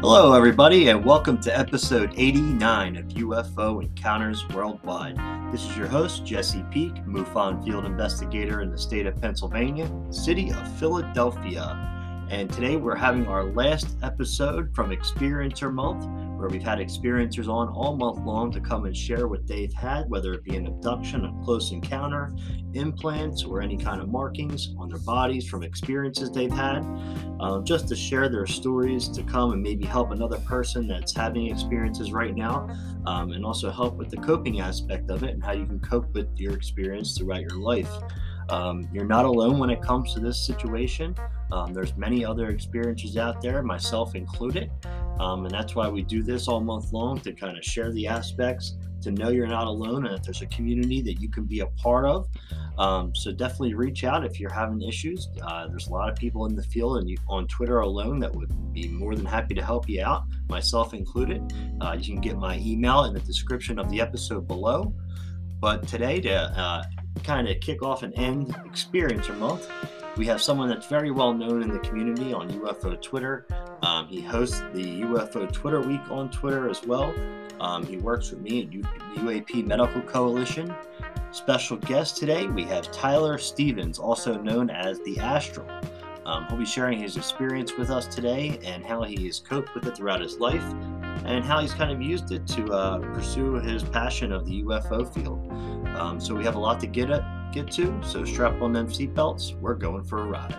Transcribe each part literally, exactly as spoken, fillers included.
Hello, everybody, and welcome to episode eighty-nine of U F O Encounters Worldwide. This is your host, Jesse Peak, MUFON field investigator in the state of Pennsylvania, city of Philadelphia. And today we're having our last episode from Experiencer Month, where we've had experiencers on all month long to come and share what they've had, whether it be an abduction, a close encounter, implants, or any kind of markings on their bodies from experiences they've had, um, just to share their stories to come and maybe help another person that's having experiences right now, um, and also help with the coping aspect of it and how you can cope with your experience throughout your life. Um, you're not alone when it comes to this situation. Um, there's many other experiences out there, myself included, um, and that's why we do this all month long, to kind of share the aspects, to know you're not alone, and that there's a community that you can be a part of. Um, so definitely reach out if you're having issues. Uh, there's a lot of people in the field and you, on Twitter alone, that would be more than happy to help you out, myself included. Uh, you can get my email in the description of the episode below. But today, to uh, kind of kick off and end Experiencer Month, we have someone that's very well known in the community on U F O Twitter. Um, he hosts the U F O Twitter Week on Twitter as well. Um, he works with me at U- UAP Medical Coalition. Special guest today, we have Tyler Stevens, also known as the Astral. Um, he'll be sharing his experience with us today and how he has coped with it throughout his life, and how he's kind of used it to uh, pursue his passion of the U F O field. Um, so we have a lot to get at, get to, so strap on them seatbelts. We're going for a ride.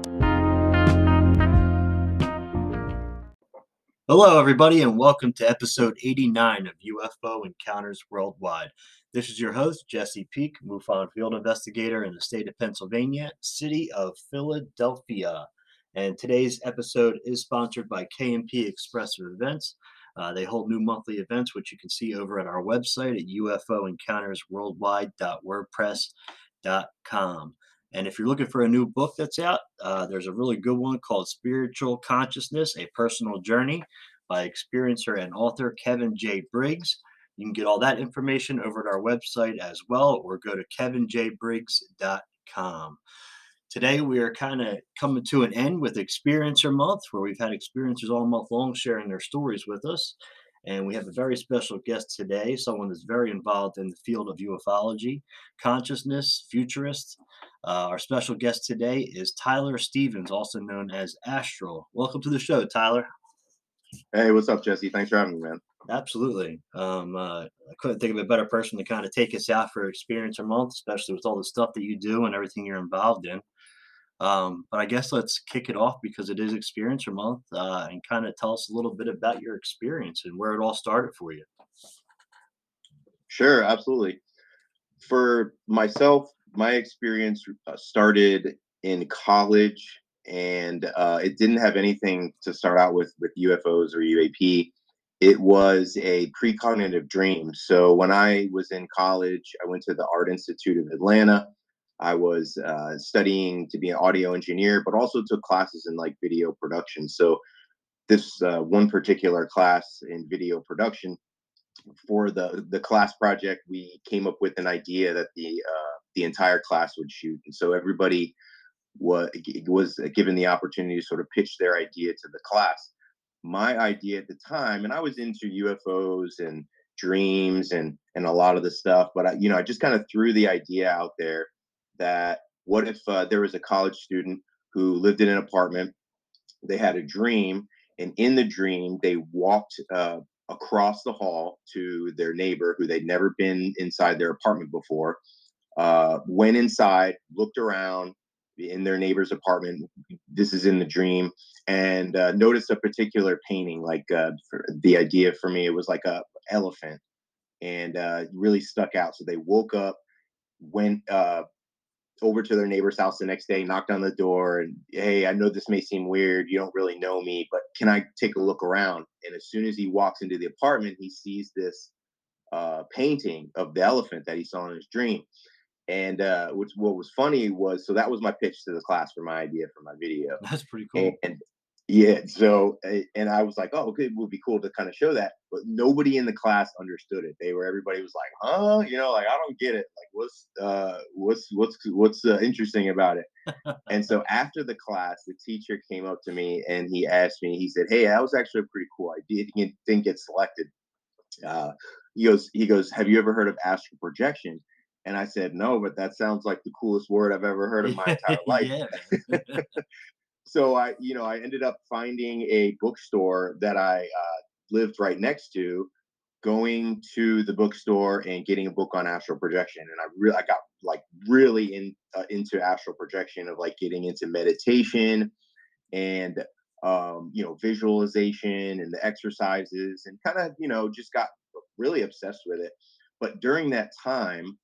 Hello, everybody, and welcome to episode eighty-nine of U F O Encounters Worldwide. This is your host, Jesse Peak, MUFON field investigator in the state of Pennsylvania, city of Philadelphia. And today's episode is sponsored by K M P Expressive Events. Uh, they hold new monthly events, which you can see over at our website at U F O encounters worldwide dot wordpress dot com. And if you're looking for a new book that's out, uh, there's a really good one called Spiritual Consciousness, A Personal Journey by experiencer and author Kevin J. Briggs. You can get all that information over at our website as well, or go to kevin j briggs dot com. Today, we are kind of coming to an end with Experiencer Month, where we've had experiencers all month long sharing their stories with us. And we have a very special guest today, someone that's very involved in the field of ufology, consciousness, futurist. Uh, our special guest today is Tyler Stevens, also known as Astral. Welcome to the show, Tyler. Hey, what's up, Jesse? Thanks for having me, man. Absolutely. Um, uh, I couldn't think of a better person to kind of take us out for Experiencer Month, especially with all the stuff that you do and everything you're involved in. Um, but I guess let's kick it off, because it is Experiencer Month, uh, and kind of tell us a little bit about your experience and where it all started for you. Sure, absolutely. For myself, my experience uh, started in college, and uh, it didn't have anything to start out with with U F Os or U A P. It was a precognitive dream. So when I was in college, I went to the Art Institute of Atlanta. I was uh, studying to be an audio engineer, but also took classes in like video production. So this uh, one particular class in video production, for the the class project, we came up with an idea that the uh, the entire class would shoot, and so everybody was was given the opportunity to sort of pitch their idea to the class. My idea at the time, and I was into U F Os and dreams and and a lot of the stuff, but I, you know, I just kind of threw the idea out there that what if uh, there was a college student who lived in an apartment, they had a dream, and in the dream they walked uh, across the hall to their neighbor who they'd never been inside their apartment before, uh, went inside, looked around in their neighbor's apartment, this is in the dream, and uh, noticed a particular painting. Like uh, for the idea for me, it was like a elephant, and uh, really stuck out. So they woke up, went uh, over to their neighbor's house the next day, knocked on the door, and hey, I know this may seem weird. You don't really know me, but can I take a look around? And as soon as he walks into the apartment, he sees this uh, painting of the elephant that he saw in his dream. And uh, which what was funny was, so that was my pitch to the class for my idea for my video. That's pretty And cool. Yeah, so a and I was like, "Oh, okay, it would be cool to kinda show that," but nobody in the class understood it. They were everybody was like, "Huh?" You know, like, "I don't get it. Like, what's, uh, what's what's what's, uh, interesting about it?" And so after the class, the teacher came up to me and he asked me, he said, "Hey, that was actually a pretty cool idea. You didn't get selected." Uh, he goes he goes, "Have you ever heard of astral projection?" And I said, "No, but that sounds like the coolest word I've ever heard in my Yeah, entire life." yeah, man. So I, you know, I ended up finding a bookstore that I uh, lived right next to, going to the bookstore and getting a book on astral projection. And I really, I got like really in uh, into astral projection of like getting into meditation and um, you know visualization and the exercises and kind of you know just got really obsessed with it. But during that time,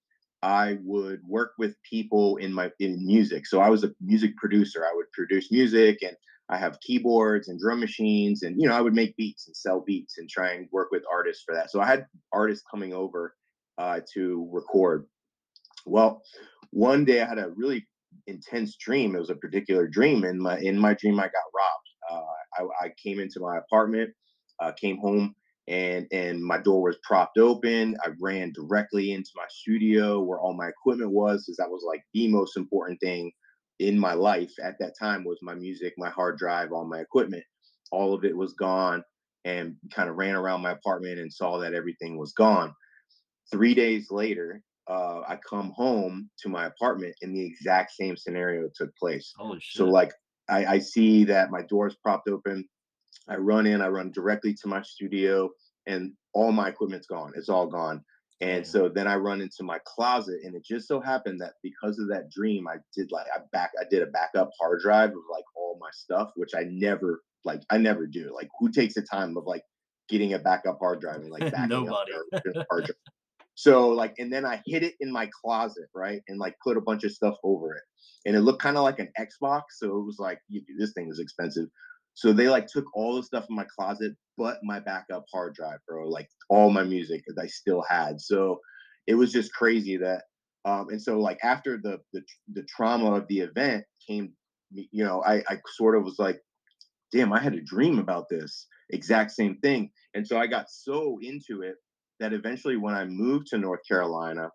I would work with people in my in music. So I was a music producer. I would produce music and I have keyboards and drum machines and you know I would make beats and sell beats and try and work with artists for that. So I had artists coming over uh, to record. Well, one day I had a really intense dream. It was a particular dream. In my in my dream, I got robbed. Uh, I, I came into my apartment, uh, came home, and and my door was propped open. I ran directly into my studio where all my equipment was, because that was like the most important thing in my life at that time was my music, my hard drive, all my equipment. All of it was gone, and kind of ran around my apartment and saw that everything was gone. Three days later, uh, I come home to my apartment and the exact same scenario took place. Holy So, shit. like, I, I see that my door's propped open. I run in, I run directly to my studio, and all my equipment's gone. It's all gone. And Damn. so then I run into my closet, and it just so happened that because of that dream, I did like I back I did a backup hard drive of like all my stuff, which I never like I never do. Like, who takes the time of like getting a backup hard drive and like backing up Nobody. their original hard drive? So like, and then I hid it in my closet, right, and like put a bunch of stuff over it, and it looked kind of like an Xbox. So it was like, you, this thing is expensive. So they like took all the stuff in my closet, but my backup hard drive, bro, like all my music that I still had. So it was just crazy that, um, and so like after the the the trauma of the event came, you know, I I sort of was like, damn, I had a dream about this exact same thing. And so I got so into it that eventually, when I moved to North Carolina,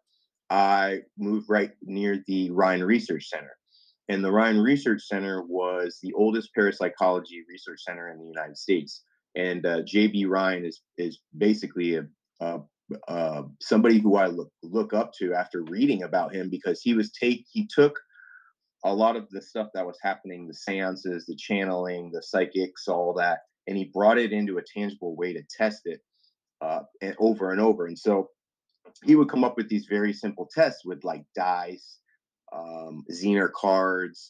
I moved right near the Ryan Research Center. And the Ryan Research Center was the oldest parapsychology research center in the United States. And uh, J B. Ryan is is basically a, a uh, somebody who I look look up to after reading about him, because he was take he took a lot of the stuff that was happening, the seances, the channeling, the psychics, all that, and he brought it into a tangible way to test it uh, and over and over. And so he would come up with these very simple tests with like dice, um, Zener cards,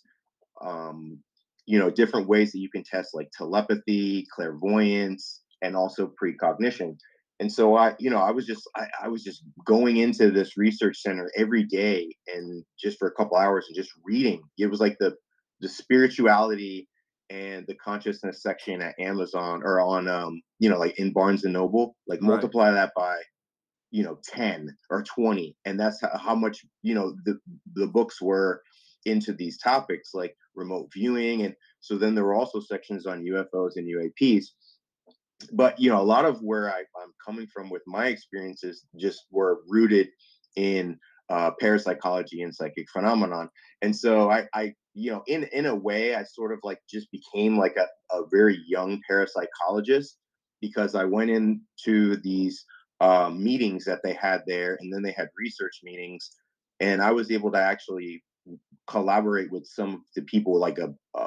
um, you know, different ways that you can test like telepathy, clairvoyance, and also precognition. And so I, you know, I was just, I, I was just going into this research center every day and just for a couple hours and just reading. It was like the, the spirituality and the consciousness section at Amazon or on, um, you know, like in Barnes and Noble, like Right. multiply that by you know ten or twenty, and that's how, how much you know the the books were into these topics like remote viewing. And so then there were also sections on U F Os and U A Ps. But you know a lot of where I, I'm coming from with my experiences just were rooted in uh, parapsychology and psychic phenomenon. And so I, I you know in in a way I sort of like just became like a, a very young parapsychologist, because I went into these uh, meetings that they had there, and then they had research meetings, and I was able to actually collaborate with some of the people like a, a,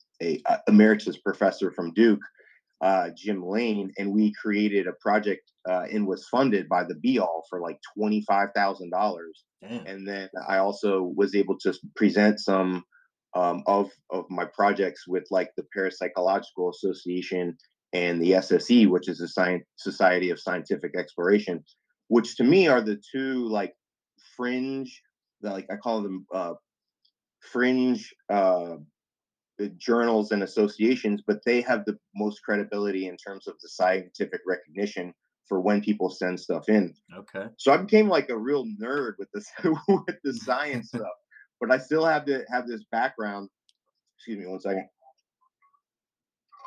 a emeritus professor from Duke, uh, Jim Lane, and we created a project uh, and was funded by the Be All for like twenty-five thousand dollars. Damn. And then I also was able to present some um, of of my projects with like the Parapsychological Association and the S S E, which is the Science Society of Scientific Exploration, which to me are the two like fringe, like I call them uh, fringe uh, the journals and associations, but they have the most credibility in terms of the scientific recognition for when people send stuff in. Okay. So I became like a real nerd with this with the science stuff, but I still have to have this background. Excuse me one second.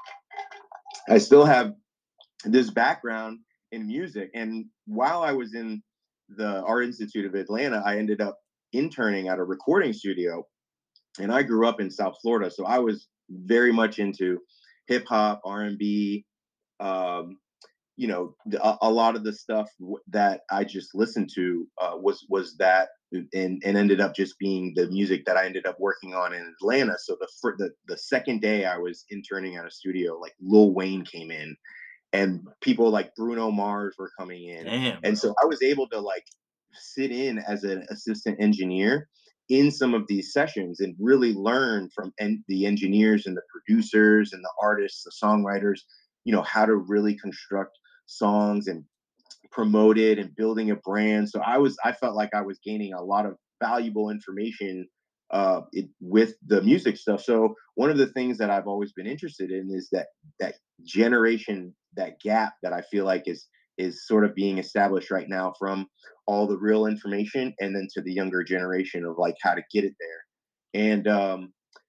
I still have this background in music. And while I was in the Art Institute of Atlanta, I ended up interning at a recording studio. And I grew up in South Florida, so I was very much into hip hop, R and B, um, you know, a, a lot of the stuff w- that I just listened to uh, was was that, and and ended up just being the music that I ended up working on in Atlanta. So the fir- the the second day I was interning at a studio, like Lil Wayne came in, and people like Bruno Mars were coming in, Damn, and bro. so I was able to like sit in as an assistant engineer in some of these sessions and really learn from en- the engineers and the producers and the artists, the songwriters, you know, how to really construct songs and promote it and building a brand. So I was, I felt like I was gaining a lot of valuable information uh, it, with the music stuff. So one of the things that I've always been interested in is that that generation, that gap that I feel like is is sort of being established right now from all the real information and then to the younger generation of like how to get it there. And um,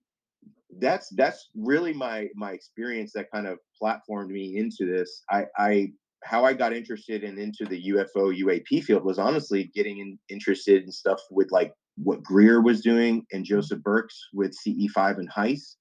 that's that's really my my experience that kind of platformed me into this. I I how I got interested and into the U F O U A P field was honestly getting in, interested in stuff with like what Greer was doing and Joseph Burks with C E five and Heist.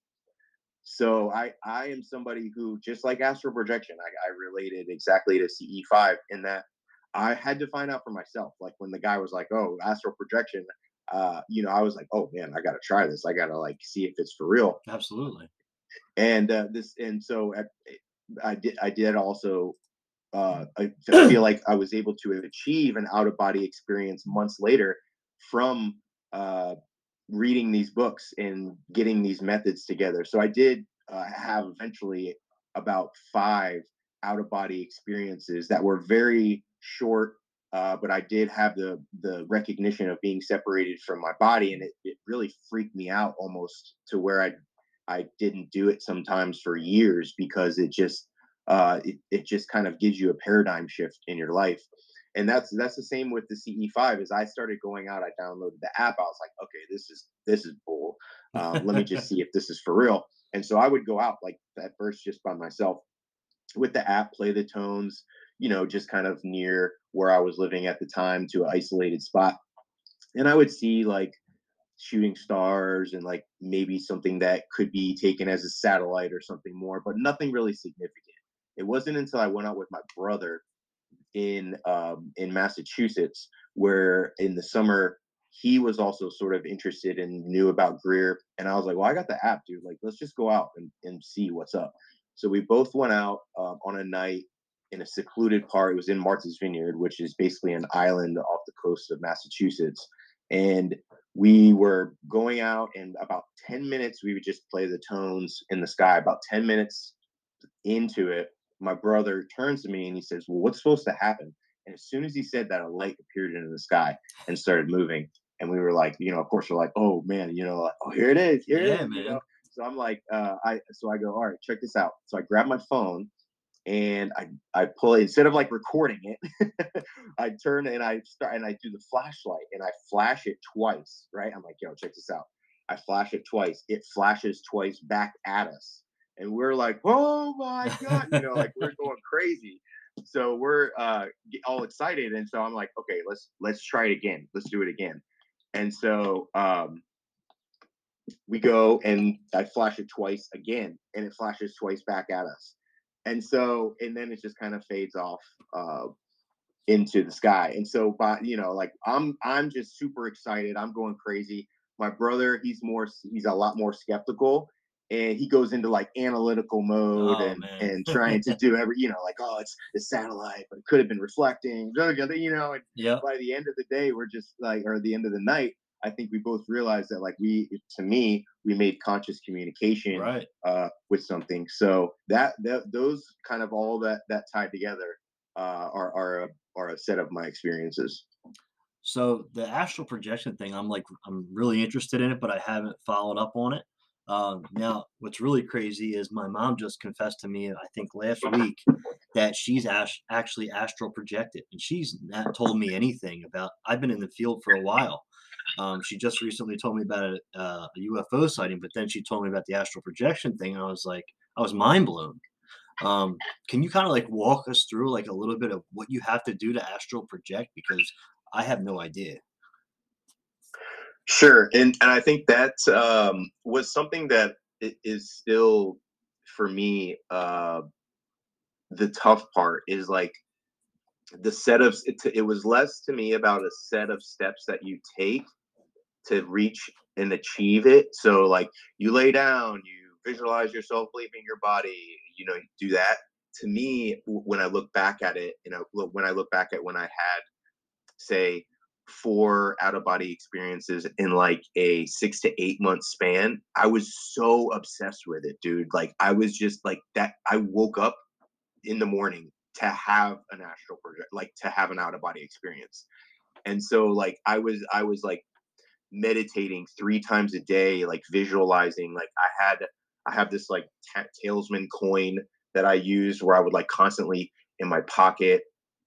So I I am somebody who, just like astral projection, I, I related exactly to C E five in that I had to find out for myself. Like when the guy was like, "Oh, astral projection," uh, you know, I was like, "Oh man, I got to try this. I got to like see if it's for real." Absolutely. And uh, this, and so I, I did. I did also. Uh, I feel like I was able to achieve an out of body experience months later from uh, reading these books and getting these methods together. So I did uh, have eventually about five out of body experiences that were very short, uh, but I did have the the recognition of being separated from my body, and it, it really freaked me out almost to where I I didn't do it sometimes for years because it just uh, it, it just kind of gives you a paradigm shift in your life. And that's that's the same with the C E five. As I started going out, I downloaded the app. I was like, okay, this is this is bull. Um, let me just see if this is for real. And so I would go out like at first just by myself with the app, play the tones, you know, just kind of near where I was living at the time to an isolated spot. And I would see like shooting stars and like maybe something that could be taken as a satellite or something more, but nothing really significant. It wasn't until I went out with my brother in um, in Massachusetts, where in the summer he was also sort of interested and knew about Greer, and I was like, "Well, I got the app, dude. Like, let's just go out and, and see what's up." So we both went out um, on a night in a secluded part. It was in Martha's Vineyard, which is basically an island off the coast of Massachusetts, and we were going out. And about ten minutes, we would just play the tones in the sky. About ten minutes into it, my brother turns to me and he says, "Well, what's supposed to happen?" And as soon as he said that, a light appeared in the sky and started moving. And we were like, you know, of course, we're like, "Oh man, you know, like, oh, here it is, here it Yeah, is," you know. man. So I'm like, uh, I so I go, "All right, check this out." So I grab my phone and I I pull it instead of like recording it, I turn and I start and I do the flashlight and I flash it twice, right? I'm like, "Yo, check this out." I flash it twice. It flashes twice back at us. And we're like, "Oh my God," you know, like we're going crazy. So we're uh all excited. And so I'm like, "Okay, let's let's try it again. Let's do it again." And so um we go and I flash it twice again, and it flashes twice back at us. And so, and then it just kind of fades off uh, into the sky. And so, by you know, like I'm, I'm just super excited. I'm going crazy. My brother, he's more, he's a lot more skeptical, and he goes into like analytical mode Oh, and man. and trying to do every, you know, like, oh, it's the satellite, but it could have been reflecting, you know. And Yep. by the end of the day, we're just like, or the end of the night, I think we both realized that like we, to me, we made conscious communication Right. uh, with something. So that, that those kind of all that that tied together uh, are are a, are a set of my experiences. So the astral projection thing, I'm like, I'm really interested in it, but I haven't followed up on it. Um, now, what's really crazy is my mom just confessed to me, I think last week, that she's ash- actually astral projected, and she's not told me anything about. I've been in the field for a while. Um, she just recently told me about a, uh, a U F O sighting, but then she told me about the astral projection thing, and I was like, I was mind blown. Um, can you kind of like walk us through like a little bit of what you have to do to astral project? Because I have no idea. Sure, and and I think that um, was something that i- is still for me uh, the tough part is like the set of it, it was less to me about a set of steps that you take to reach and achieve it. So like you lay down, you visualize yourself leaving your body, you know, you do that. To me, w- when I look back at it, you know, look- when I look back at when I had, say, four out of body experiences in like a six to eight month span, I was so obsessed with it, dude. Like I was just like that. I woke up in the morning to have an astral project, like to have an out of body experience. And so like I was, I was like meditating three times a day, like visualizing. Like I had, I have this like ta- talesman coin that I used where I would like constantly in my pocket.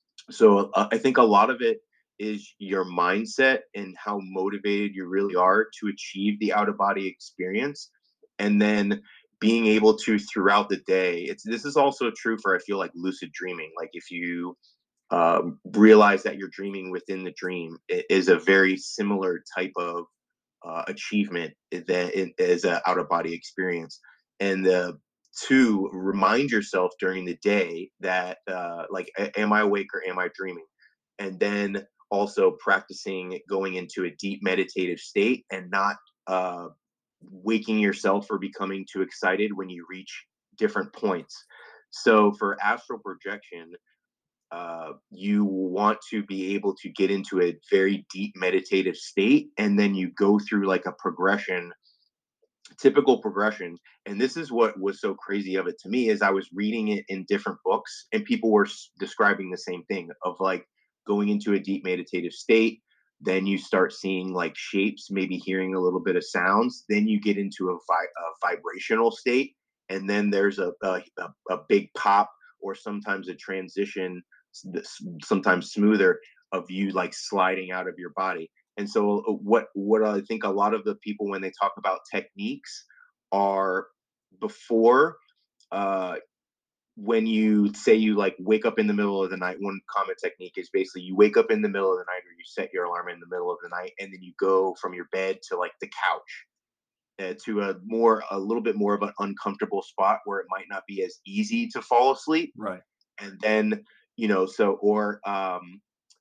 So uh, I think a lot of it is your mindset and how motivated you really are to achieve the out of body experience. And then being able to throughout the day, it's this is also true for I feel like lucid dreaming. Like if you um, realize that you're dreaming within the dream, it is a very similar type of uh, achievement that it is an out of body experience. And the two, remind yourself during the day that uh, like, a- am I awake or am I dreaming? And then also practicing going into a deep meditative state and not uh, waking yourself or becoming too excited when you reach different points. So for astral projection, uh, you want to be able to get into a very deep meditative state, and then you go through like a progression, typical progression. And this is what was so crazy of it to me is I was reading it in different books and people were s- describing the same thing of like going into a deep meditative state, then you start seeing like shapes, maybe hearing a little bit of sounds, then you get into a, vi- a vibrational state, and then there's a, a, a a big pop, or sometimes a transition, s- sometimes smoother, of you like sliding out of your body. And so uh, what what I think a lot of the people when they talk about techniques are before, uh, when you say you like wake up in the middle of the night, one common technique is basically you wake up in the middle of the night or you set your alarm in the middle of the night and then you go from your bed to like the couch, uh, to a more a little bit more of an uncomfortable spot where it might not be as easy to fall asleep. Right. And then, you know, so or um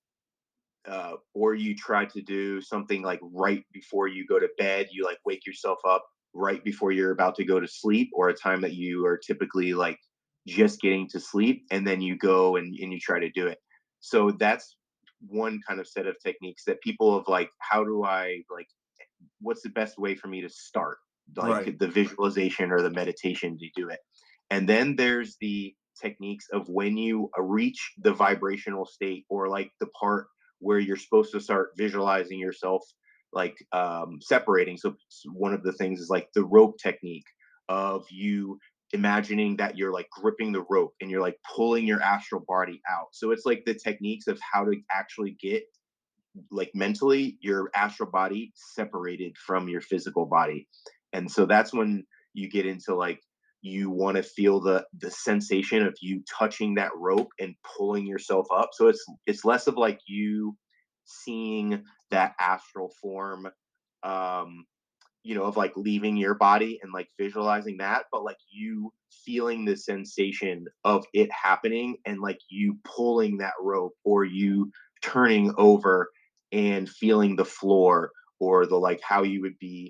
uh, or you try to do something like right before you go to bed, you like wake yourself up right before you're about to go to sleep, or a time that you are typically like just getting to sleep, and then you go and, and you try to do it. So that's one kind of set of techniques that people have like, how do I like, what's the best way for me to start Right. like the visualization or the meditation to do it? And then there's the techniques of when you uh, reach the vibrational state, or like the part where you're supposed to start visualizing yourself like um, separating. So one of the things is like the rope technique of you imagining that you're like gripping the rope and you're like pulling your astral body out. So it's like the techniques of how to actually get like mentally your astral body separated from your physical body. And so that's when you get into like, you want to feel the the sensation of you touching that rope and pulling yourself up. So it's it's less of like you seeing that astral form, um you know, of like leaving your body and like visualizing that, but like you feeling the sensation of it happening and like you pulling that rope, or you turning over and feeling the floor, or the like how you would be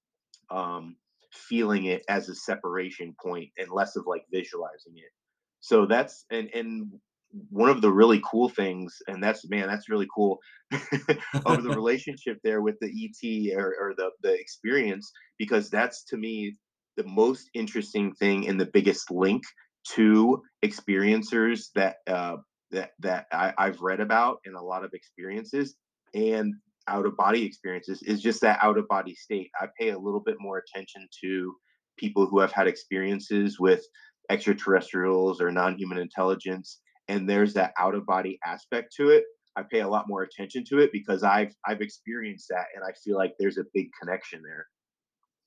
um feeling it as a separation point and less of like visualizing it. So that's and and one of the really cool things, and that's man, that's really cool, of the relationship there with the E T, or, or the the experience, because that's to me the most interesting thing and the biggest link to experiencers that uh, that that I, I've read about in a lot of experiences, and out of body experiences is just that out of body state. I pay a little bit more attention to people who have had experiences with extraterrestrials or non-human intelligence, and there's that out of body aspect to it. I pay a lot more attention to it because I've I've experienced that, and I feel like there's a big connection there.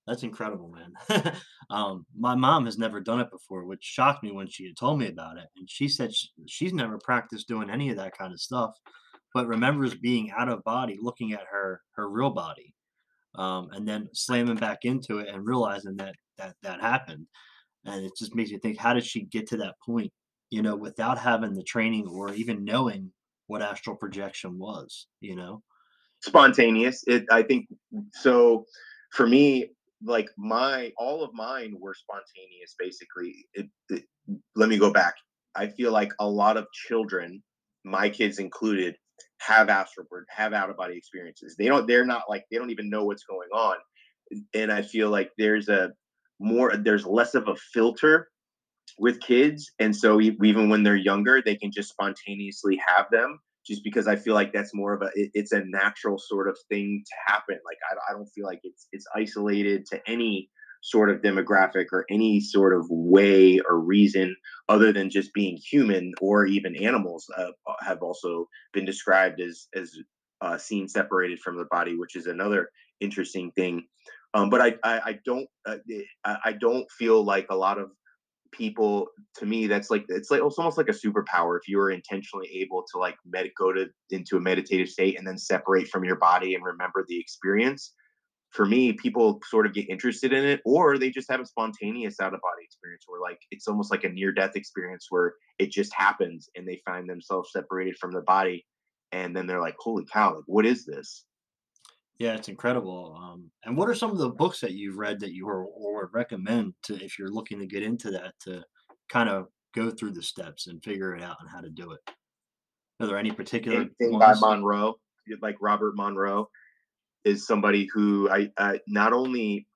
That's incredible, man. um, my mom has never done it before, which shocked me when she had told me about it. And she said sh- she's never practiced doing any of that kind of stuff, but remembers being out of body, looking at her her real body, um, and then slamming back into it and realizing that that that happened. And it just makes you think, how did she get to that point? You know, without having the training or even knowing what astral projection was. You know. Spontaneous. It, I think so. For me, like my all of mine were spontaneous. Basically, it, it, let me go back. I feel like a lot of children, my kids included, have astral have out of body experiences. They don't. They're not like they don't even know what's going on, and I feel like there's a more there's less of a filter with kids, and so e- even when they're younger they can just spontaneously have them, just because I feel like that's more of a it, it's a natural sort of thing to happen. Like I, I don't feel like it's it's isolated to any sort of demographic or any sort of way or reason other than just being human, or even animals uh, have also been described as as uh, seen separated from their body, which is another interesting thing. Um, but I, I, I don't uh, I, I don't feel like a lot of people, to me, that's like it's like it's almost like a superpower if you are intentionally able to like med- go to into a meditative state and then separate from your body and remember the experience. For me, people sort of get interested in it, or they just have a spontaneous out of body experience where like it's almost like a near death experience where it just happens and they find themselves separated from the body, and then they're like, holy cow, like what is this? Yeah, it's incredible. Um, and what are some of the books that you've read that you or, or would recommend to if you're looking to get into that to kind of go through the steps and figure it out and how to do it? Are there any particular Anything by ones? Monroe, like Robert Monroe is somebody who I, I not only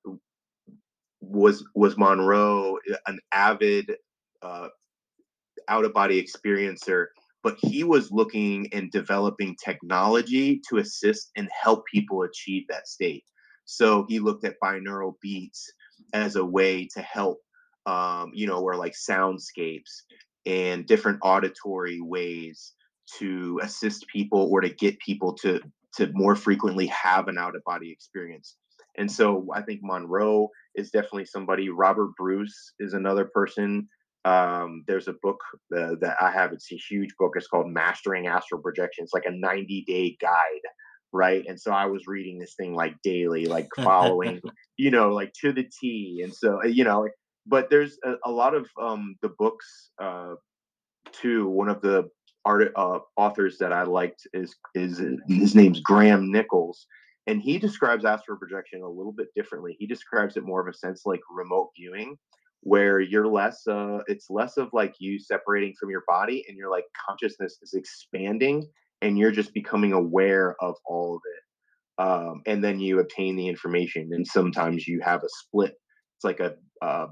was was Monroe an avid uh, out of body experiencer, but he was looking and developing technology to assist and help people achieve that state. So he looked at binaural beats as a way to help, um, you know, or like soundscapes and different auditory ways to assist people or to get people to to more frequently have an out of body experience. And so I think Monroe is definitely somebody. Robert Bruce is another person. Um, there's a book uh, that I have. It's a huge book. It's called Mastering Astral Projection. It's like a ninety day guide, right? And so I was reading this thing like daily, like following, you know, like to the T. And so, uh, you know, but there's a, a lot of um, the books uh, too. One of the art uh, authors that I liked is is his name's Graham Nichols, and he describes astral projection a little bit differently. He describes it more of a sense like remote viewing, where you're less uh it's less of like you separating from your body, and your like consciousness is expanding and you're just becoming aware of all of it, um and then you obtain the information, and sometimes you have a split. It's like a uh,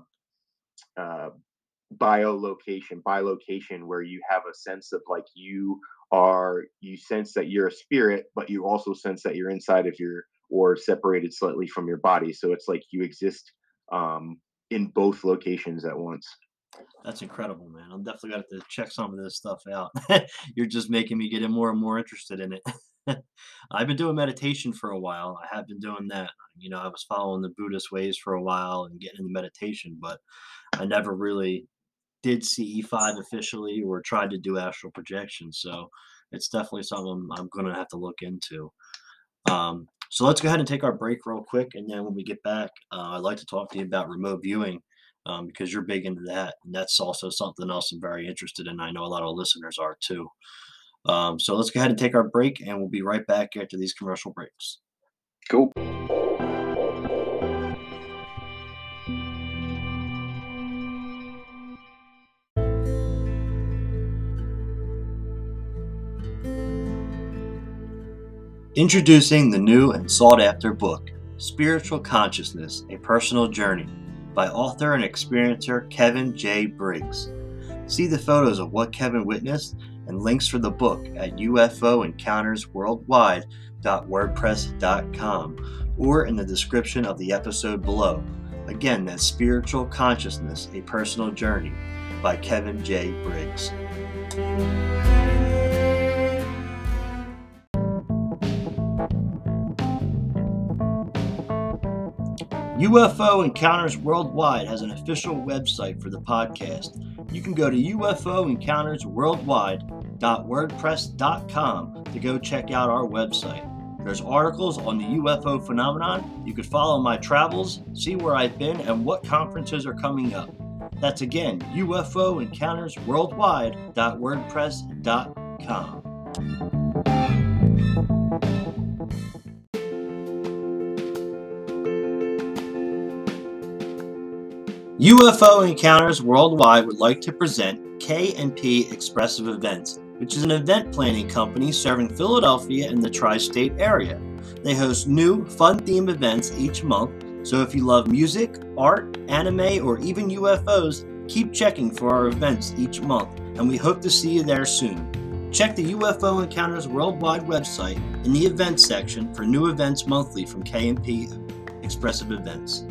uh biolocation bilocation where you have a sense of like you are you sense that you're a spirit, but you also sense that you're inside of your or separated slightly from your body, so it's like you exist um in both locations at once. That's incredible, man. I'm definitely got to check some of this stuff out. You're just making me get more and more interested in it. I've been doing meditation for a while. I have been doing that. You know, I was following the Buddhist ways for a while and getting into meditation, but I never really did C E five officially or tried to do astral projection. So it's definitely something I'm going to have to look into. Um, so let's go ahead and take our break real quick, and then when we get back, uh, I'd like to talk to you about remote viewing, um, because you're big into that, and that's also something else I'm very interested in. I know a lot of listeners are too. Um, so let's go ahead and take our break, and we'll be right back after these commercial breaks. Cool. Introducing the new and sought after book, Spiritual Consciousness, A Personal Journey, by author and experiencer Kevin J. Briggs. See the photos of what Kevin witnessed and links for the book at U F O encounters worldwide dot wordpress dot com or in the description of the episode below. Again, that's Spiritual Consciousness, A Personal Journey by Kevin J. Briggs. U F O Encounters Worldwide has an official website for the podcast. You can go to U F O Encounters Worldwide dot wordpress dot com to go check out our website. There's articles on the U F O phenomenon. You could follow my travels, see where I've been, and what conferences are coming up. That's again, U F O Encounters Worldwide dot wordpress dot com. U F O Encounters Worldwide would like to present K and P Expressive Events, which is an event planning company serving Philadelphia and the tri-state area. They host new, fun-themed events each month, so if you love music, art, anime, or even U F Os, keep checking for our events each month, and we hope to see you there soon. Check the U F O Encounters Worldwide website in the events section for new events monthly from K and P Expressive Events.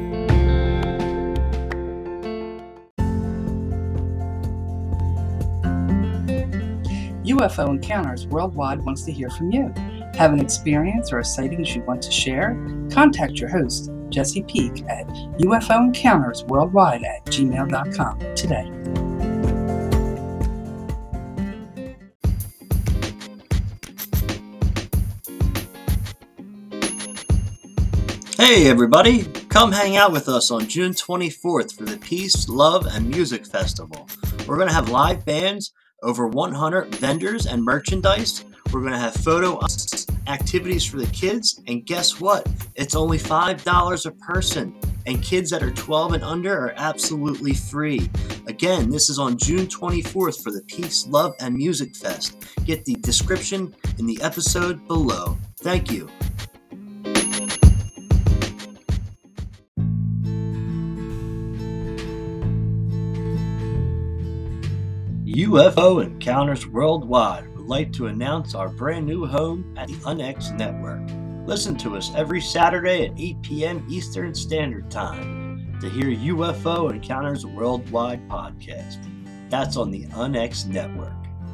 U F O Encounters Worldwide wants to hear from you. Have an experience or a sightings you want to share? Contact your host, Jesse Peak, at U F O Encounters Worldwide at gmail dot com today. Hey everybody, come hang out with us on June twenty-fourth for the Peace, Love, and Music Festival. We're going to have live bands, over one hundred vendors and merchandise. We're going to have photo ops, activities for the kids, and guess what? It's only five dollars a person, and kids that are twelve and under are absolutely free. Again, this is on June twenty-fourth for the Peace, Love, and Music Fest. Get the description in the episode below. Thank you. U F O Encounters Worldwide would like to announce our brand new home at the UNX Network. Listen to us every Saturday at eight p.m. Eastern Standard Time to hear U F O Encounters Worldwide podcast. That's on the UNX Network.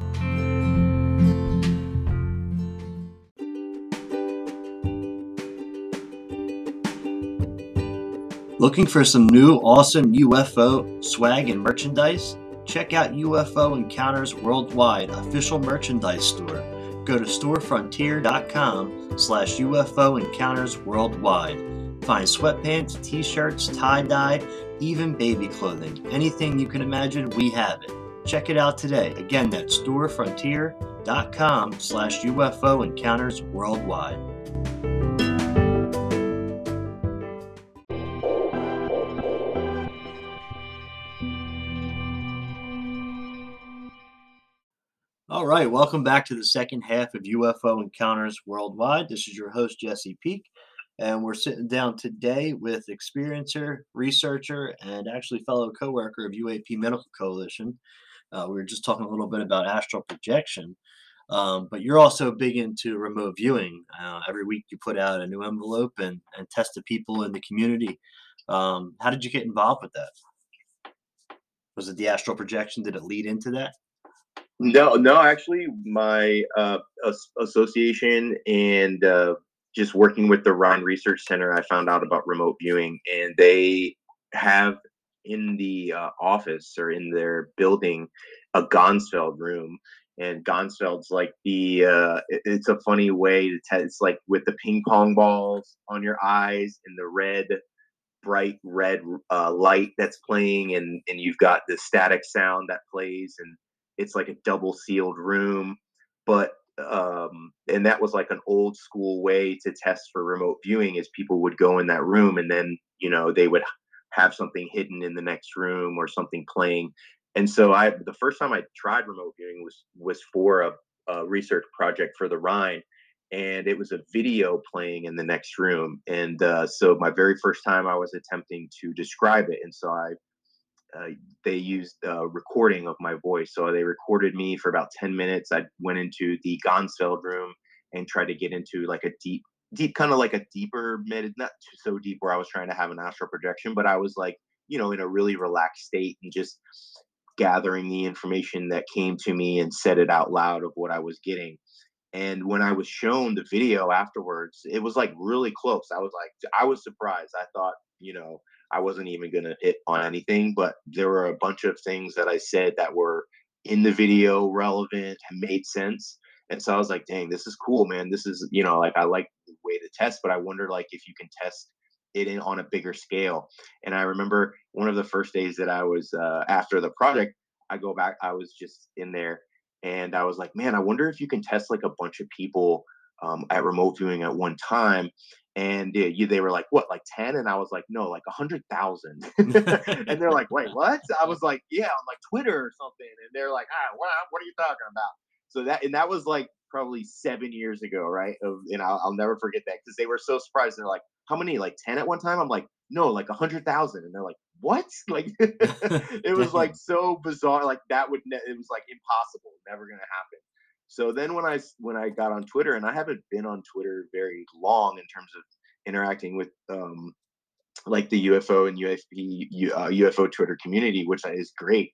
Looking for some new awesome U F O swag and merchandise? Check out U F O Encounters Worldwide official merchandise store. Go to storefrontier dot com slash U F O Encounters Worldwide. Find sweatpants, t-shirts, tie-dye, even baby clothing. Anything you can imagine, we have it. Check it out today. Again, that's storefrontier dot com slash U F O Encounters Worldwide. All right, welcome back to the second half of U F O Encounters Worldwide. This is your host, Jesse Peak, and we're sitting down today with experiencer, researcher, and actually fellow coworker of U A P Medical Coalition. Uh, we were just talking a little bit about astral projection, um, but you're also big into remote viewing. Uh, every week you put out a new envelope and, and test the people in the community. Um, how did you get involved with that? Was it the astral projection? Did it lead into that? No, no, actually, my uh, as- association and uh, just working with the Rhine Research Center, I found out about remote viewing, and they have in the uh, office or in their building a Gonsfeld room. And Gonsfeld's like the, uh, it- it's a funny way to test, it's like with the ping pong balls on your eyes and the red, bright red uh, light that's playing, and, and you've got the static sound that plays, and it's like a double sealed room. But um and that was like an old school way to test for remote viewing, is people would go in that room and then, you know, they would have something hidden in the next room or something playing. And so I the first time I tried remote viewing was was for a, a research project for the Rhine, and it was a video playing in the next room. And uh, so my very first time I was attempting to describe it, and so I uh, they used a recording of my voice. So they recorded me for about ten minutes. I went into the Gonsfeld room and tried to get into like a deep, deep, kind of like a deeper mid, not too, so deep where I was trying to have an astral projection, but I was like, you know, in a really relaxed state and just gathering the information that came to me and said it out loud of what I was getting. And when I was shown the video afterwards, it was like really close. I was like, I was surprised. I thought you know, I wasn't even going to hit on anything, but there were a bunch of things that I said that were in the video relevant and made sense. And so I was like, dang, this is cool, man. This is, you know, like I like the way to test, but I wonder like if you can test it in on a bigger scale. And I remember one of the first days that I was uh, after the project, I go back, I was just in there and I was like, man, I wonder if you can test like a bunch of people um, at remote viewing at one time. And uh, you, they were like, what, like ten? And I was like, no, like a hundred thousand. And they're like, wait, what? I was like, yeah, on like Twitter or something. And they're like, ah, what, what are you talking about? So that, and that was like probably seven years ago, right? Of, and I'll, I'll never forget that because they were so surprised. They're like, how many? Like ten at one time? I'm like, no, like a hundred thousand. And they're like, what? Like, it was like so bizarre. Like that would, ne- it was like impossible, never gonna happen. So then when I when I got on Twitter, and I haven't been on Twitter very long in terms of interacting with um, like the U F O and U F P uh, U F O Twitter community, which is great.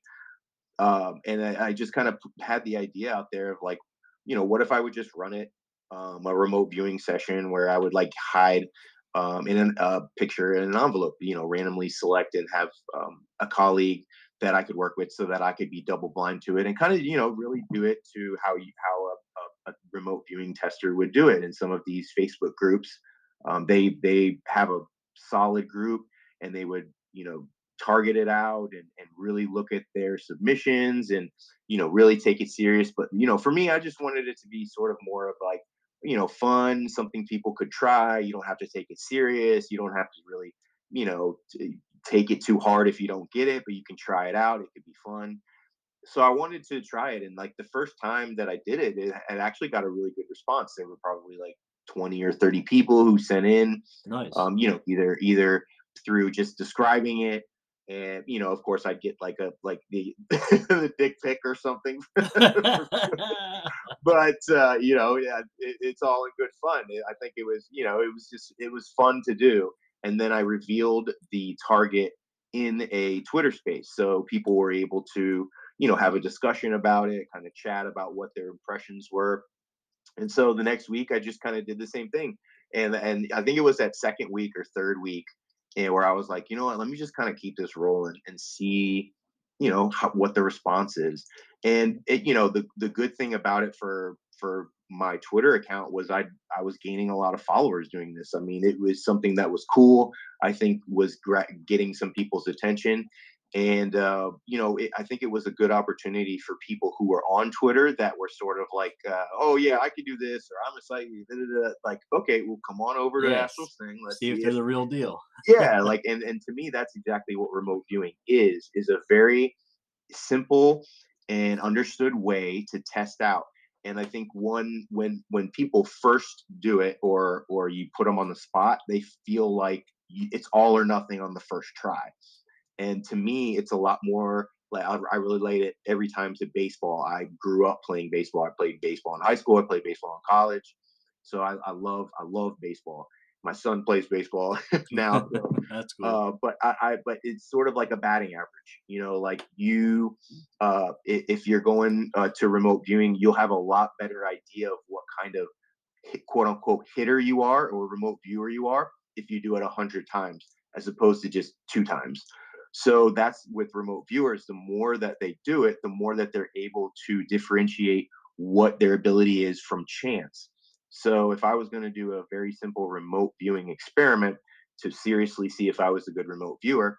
Um, and I, I just kind of had the idea out there of like, you know, what if I would just run it um, a remote viewing session where I would like hide um, in a uh, picture in an envelope, you know, randomly select and have um, a colleague that I could work with so that I could be double blind to it and kind of, you know, really do it to how you, how a, a, a remote viewing tester would do it in some of these Facebook groups. Um, they, they have a solid group and they would, you know, target it out and, and really look at their submissions and, you know, really take it serious. But, you know, for me, I just wanted it to be sort of more of like, you know, fun, something people could try. You don't have to take it serious. You don't have to really, you know, t- take it too hard if you don't get it, but you can try it out. It could be fun. So I wanted to try it. And like the first time that I did it, it, it actually got a really good response. There were probably like twenty or thirty people who sent in, Nice. um, you know, either, either through just describing it. And, you know, of course I'd get like a, like the, the dick pic or something, but, uh, you know, yeah, it, it's all in good fun. I think it was, you know, it was just, it was fun to do. And then I revealed the target in a Twitter space. So people were able to, you know, have a discussion about it, kind of chat about what their impressions were. And so the next week I just kind of did the same thing. And, and I think it was that second week or third week, and where I was like, you know what, let me just kind of keep this rolling and see, you know, how, what the response is. And it, you know, the the good thing about it for for my Twitter account was I I was gaining a lot of followers doing this. I mean, it was something that was cool. I think was gra- getting some people's attention. And uh, you know, it, I think it was a good opportunity for people who were on Twitter that were sort of like, uh, "Oh yeah, I could do this," or "I'm excited." Da, da, da. Like, okay, well, come on over to Yes. Astral's thing. Let's See if see they're if the real deal. yeah, like and and to me that's exactly what remote viewing is is a very simple and understood way to test out. And I think one when when people first do it or or you put them on the spot, they feel like you, it's all or nothing on the first try. And to me it's a lot more like I, I relate it every time to baseball. I grew up playing baseball. I played baseball in high school. I played baseball in college. So I, I love I love baseball. My son plays baseball now. So, That's cool. uh, but I, I, but it's sort of like a batting average, you know, like you, uh, if, if you're going uh, to remote viewing, you'll have a lot better idea of what kind of hit, quote unquote hitter you are or remote viewer you are if you do it a hundred times as opposed to just two times. So that's with remote viewers. The more that they do it, the more that they're able to differentiate what their ability is from chance. So if I was going to do a very simple remote viewing experiment to seriously see if I was a good remote viewer,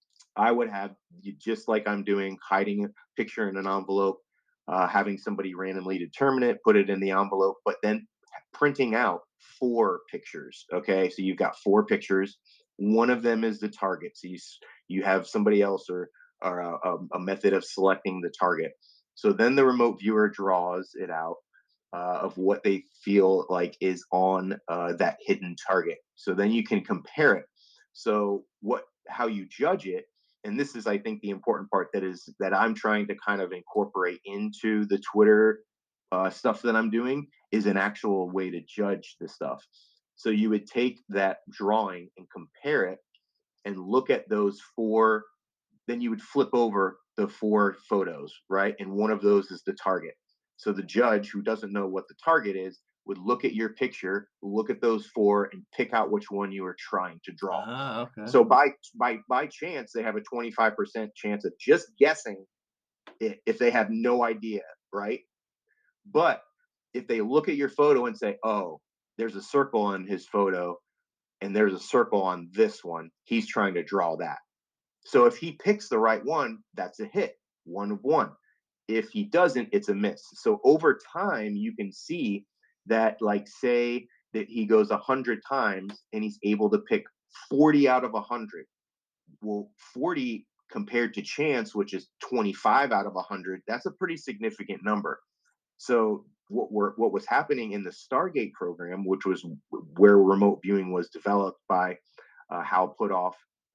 I would have, just like I'm doing, hiding a picture in an envelope, uh, having somebody randomly determine it, put it in the envelope, but then printing out four pictures. Okay, so you've got four pictures. One of them is the target. So you you have somebody else or or a, a method of selecting the target. So then the remote viewer draws it out uh, of what they feel like is on uh, that hidden target. So then you can compare it. So what how you judge it, and this is I think the important part that is that I'm trying to kind of incorporate into the Twitter uh, stuff that I'm doing is an actual way to judge the stuff. So you would take that drawing and compare it and look at those four, then you would flip over the four photos, right? And one of those is the target. So the judge who doesn't know what the target is would look at your picture, look at those four, and pick out which one you were trying to draw. Ah, okay. So by by by chance, they have a twenty-five percent chance of just guessing if they have no idea, right? But if they look at your photo and say, "Oh, there's a circle on his photo, and there's a circle on this one. He's trying to draw that." So if he picks the right one, that's a hit, one of one. If he doesn't, it's a miss. So over time, you can see that, like, say that he goes a hundred times and he's able to pick forty out of a hundred. Well, forty compared to chance, which is twenty-five out of a hundred, that's a pretty significant number. So what were what was happening in the Stargate program, which was where remote viewing was developed by uh, Hal Puthoff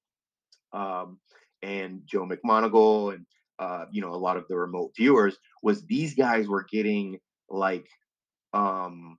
um, and Joe McMoneagle and uh, you know, a lot of the remote viewers, was these guys were getting like um,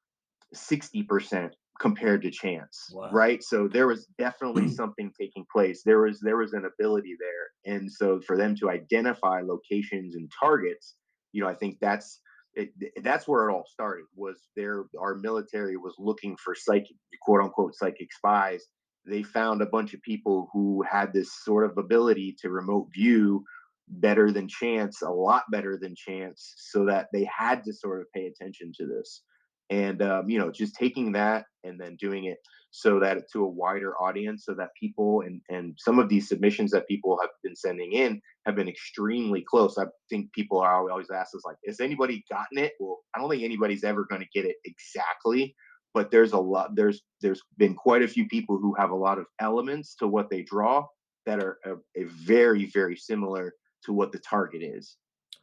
sixty percent compared to chance. Wow. Right? So there was definitely something taking place. There was there was an ability there, and so for them to identify locations and targets, you know, I think that's it, that's where it all started. Was there our military was looking for psychic, quote unquote, psychic spies. They found a bunch of people who had this sort of ability to remote view better than chance, a lot better than chance, so that they had to sort of pay attention to this. And um, you know, just taking that and then doing it so that to a wider audience, so that people and and some of these submissions that people have been sending in have been extremely close. I think people are always asked us like, has anybody gotten it? Well, I don't think anybody's ever going to get it exactly, but there's a lot. There's there's been quite a few people who have a lot of elements to what they draw that are a, a very very similar to what the target is.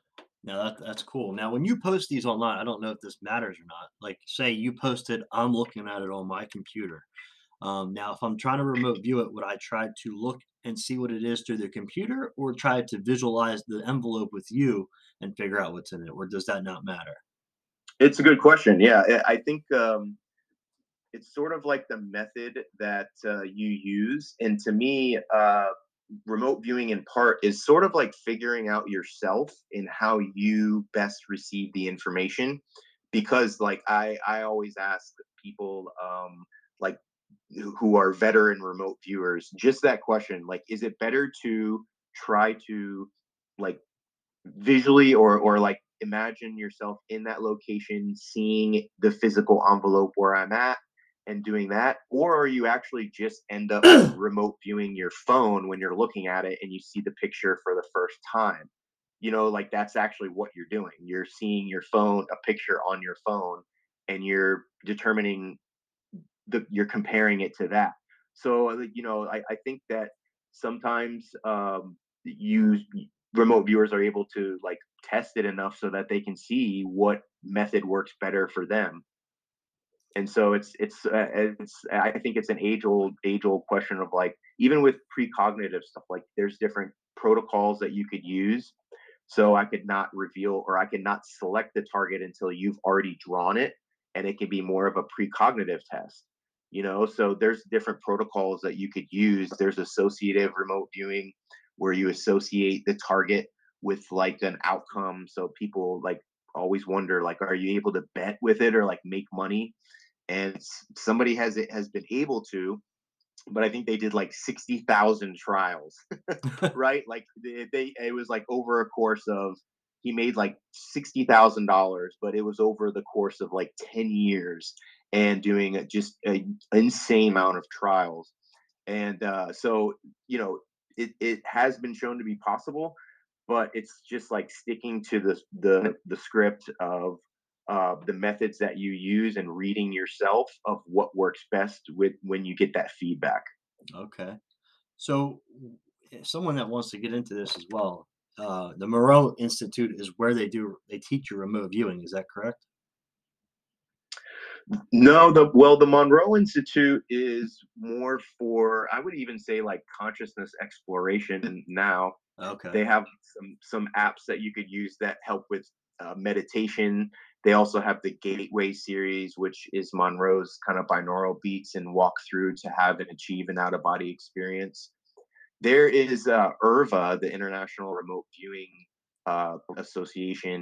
Now that that's cool. Now, when you post these online, I don't know if this matters or not. Like, say you posted, I'm looking at it on my computer. Um, now, if I'm trying to remote view it, would I try to look and see what it is through the computer, or try to visualize the envelope with you and figure out what's in it, or does that not matter? It's a good question. Yeah, I I think um, it's sort of like the method that uh, you use, and to me, uh, remote viewing in part is sort of like figuring out yourself in how you best receive the information. Because, like, I I always ask people, um, like who who are veteran remote viewers, just that question: like, is it better to try to like visually or or like imagine yourself in that location, seeing the physical envelope where I'm at and doing that, or are you actually just end up remote viewing your phone when you're looking at it and you see the picture for the first time? You know, like, that's actually what you're doing. You're seeing your phone, a picture on your phone, and you're determining the you're comparing it to that. So uh, you know, I, I think that sometimes um, you remote viewers are able to like test it enough so that they can see what method works better for them. And so it's it's uh, it's I think it's an age old age old question of like, even with precognitive stuff, like there's different protocols that you could use. So I could not reveal or I could not select the target until you've already drawn it, and it can be more of a precognitive test. You know, so there's different protocols that you could use. There's associative remote viewing where you associate the target with like an outcome. So people like always wonder like, are you able to bet with it or like make money? And somebody has it has been able to, but I think they did like sixty thousand trials, right? Like they, they, it was like over a course of, he made like sixty thousand dollars, but it was over the course of like ten years and doing a, just an insane amount of trials. And uh, so, you know, it, it has been shown to be possible, but it's just like sticking to the, the, the script of uh, the methods that you use and reading yourself of what works best with when you get that feedback. Okay. So, w- someone that wants to get into this as well, uh, the Moreau Institute is where they do they teach you remote viewing. Is that correct? No, the well, the Monroe Institute is more for, I would even say, like consciousness exploration now. Okay. They have some some apps that you could use that help with uh, meditation. They also have the Gateway series, which is Monroe's kind of binaural beats and walk through to have and achieve an out of body experience. There is uh, IRVA, the International Remote Viewing uh, Association.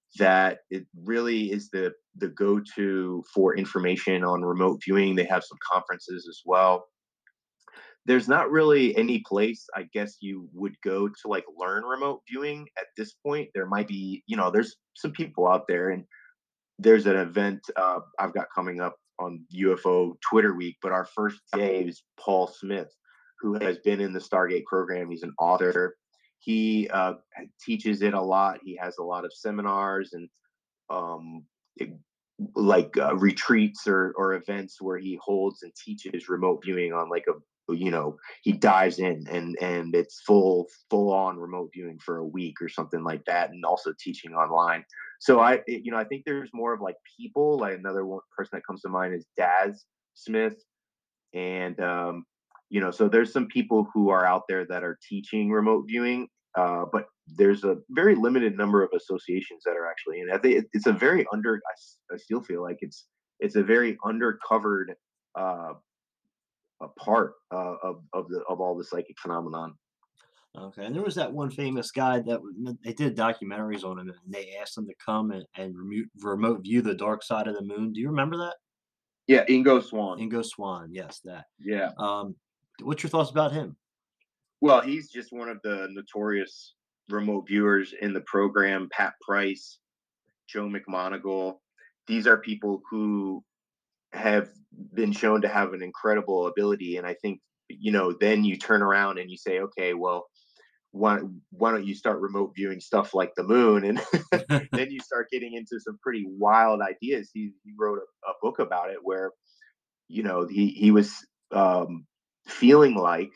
that it really is the the go-to for information on remote viewing. They have some conferences as well. There's not really any place I guess you would go to like learn remote viewing at this point. There might be, you know, there's some people out there, and there's an event uh, I've got coming up on U F O Twitter Week, but our first day is Paul Smith, who has been in the Stargate program. He's an author. He uh, teaches it a lot. He has a lot of seminars and um, it, like uh, retreats or, or events where he holds and teaches remote viewing on like a, you know, he dives in and and it's full full on remote viewing for a week or something like that, and also teaching online. So I it, you know I think there's more of like people. Like another one person that comes to mind is Daz Smith, and um you know so there's some people who are out there that are teaching remote viewing, uh but there's a very limited number of associations that are actually in it. I think it- it's a very under I, s- I still feel like it's it's a very undercovered uh a part uh, of of the of all the psychic phenomenon. Okay, and there was that one famous guy that w- they did documentaries on him, and they asked him to come and, and remote, remote view the dark side of the moon. Do you remember that? Yeah, Ingo Swan. Ingo Swan, yes, that. Yeah. Um, what's your thoughts about him? Well, he's just one of the notorious remote viewers in the program. Pat Price, Joe McMoneagle. These are people who have been shown to have an incredible ability. And I think, you know, then you turn around and you say, okay, well, why, why don't you start remote viewing stuff like the moon? And then you start getting into some pretty wild ideas. He, he wrote a, a book about it where, you know, he, he was um, feeling like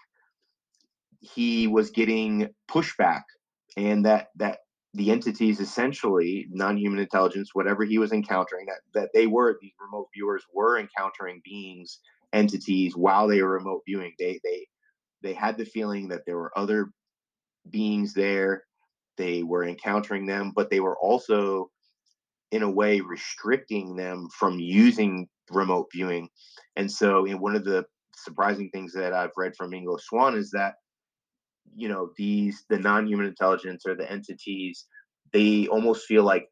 he was getting pushback, and that that the entities, essentially non-human intelligence, whatever he was encountering, that that they were these remote viewers were encountering beings, entities while they were remote viewing. They they they had the feeling that there were other beings there. They were encountering them, but they were also in a way restricting them from using remote viewing. And so in one of the surprising things that I've read from Ingo Swan is that, you know, these the non-human intelligence or the entities, they almost feel like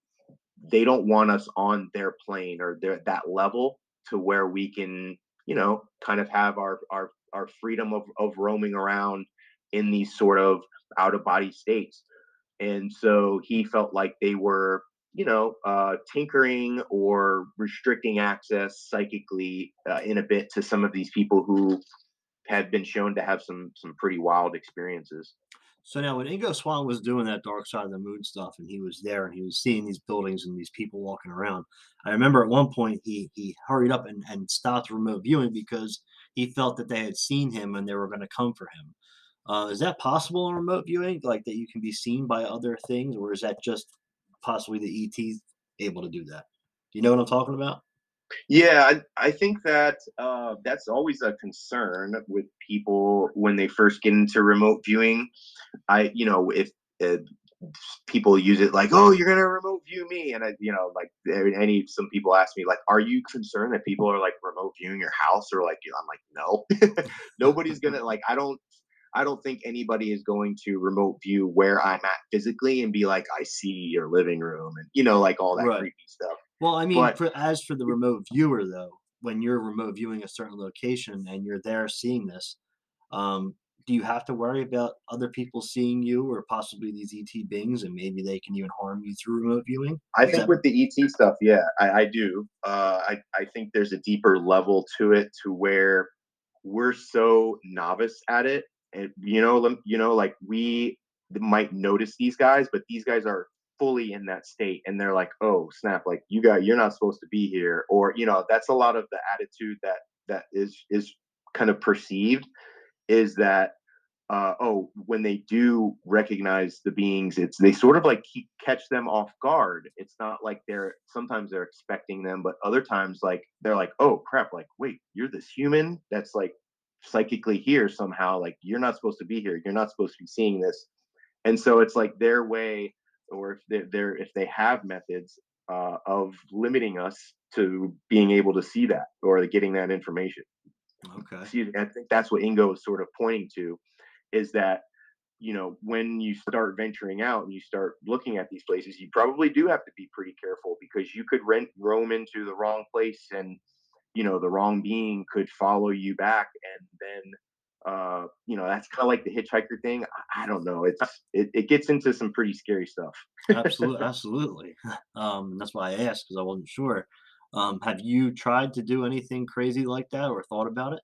they don't want us on their plane or their that level to where we can, you know, kind of have our our our freedom of of roaming around in these sort of out of body states. And so he felt like they were, you know, uh, tinkering or restricting access psychically uh, in a bit to some of these people who had been shown to have some some pretty wild experiences. So now, when Ingo Swan was doing that Dark Side of the Moon stuff, and he was there, and he was seeing these buildings and these people walking around, I remember at one point he he hurried up and, and stopped remote viewing because he felt that they had seen him and they were going to come for him. Uh, is that possible in remote viewing, like that you can be seen by other things, or is that just possibly the E T able to do that? Do you know what I'm talking about? Yeah, I, I think that uh, that's always a concern with people when they first get into remote viewing. I, you know, if uh, people use it like, "Oh, you're gonna remote view me," and I, you know, like any some people ask me like, "Are you concerned that people are like remote viewing your house?" Or like, I'm like, "No, nobody's gonna like. I don't." I don't think anybody is going to remote view where I'm at physically and be like, I see your living room and, you know, like all that Right. creepy stuff. Well, I mean, But for as for the remote viewer, though, when you're remote viewing a certain location and you're there seeing this, um, do you have to worry about other people seeing you or possibly these E T beings, and maybe they can even harm you through remote viewing? I Is think that with the E T stuff, yeah, I, I do. Uh, I, I think there's a deeper level to it to where we're so novice at it. And, you know, lem- you know, like we might notice these guys, but these guys are fully in that state and they're like, oh, snap, like you got, you're not supposed to be here. Or, you know, that's a lot of the attitude that, that is, is kind of perceived is that uh, oh, when they do recognize the beings, it's they sort of like keep, catch them off guard. It's not like they're sometimes they're expecting them, but other times like they're like, oh crap, like wait, you're this human that's like psychically here somehow. Like you're not supposed to be here. You're not supposed to be seeing this. And so it's like their way, or if they're, they're if they have methods uh, of limiting us to being able to see that or getting that information. okay? Excuse me, I think that's what Ingo is sort of pointing to is that you know, when you start venturing out and you start looking at these places, you probably do have to be pretty careful because you could rent roam into the wrong place, and you know the wrong being could follow you back, and then uh you know that's kind of like the hitchhiker thing. I, I don't know, it's it, it gets into some pretty scary stuff. Absolutely, absolutely. Um, that's why I asked because I wasn't sure. Um, have you tried to do anything crazy like that or thought about it?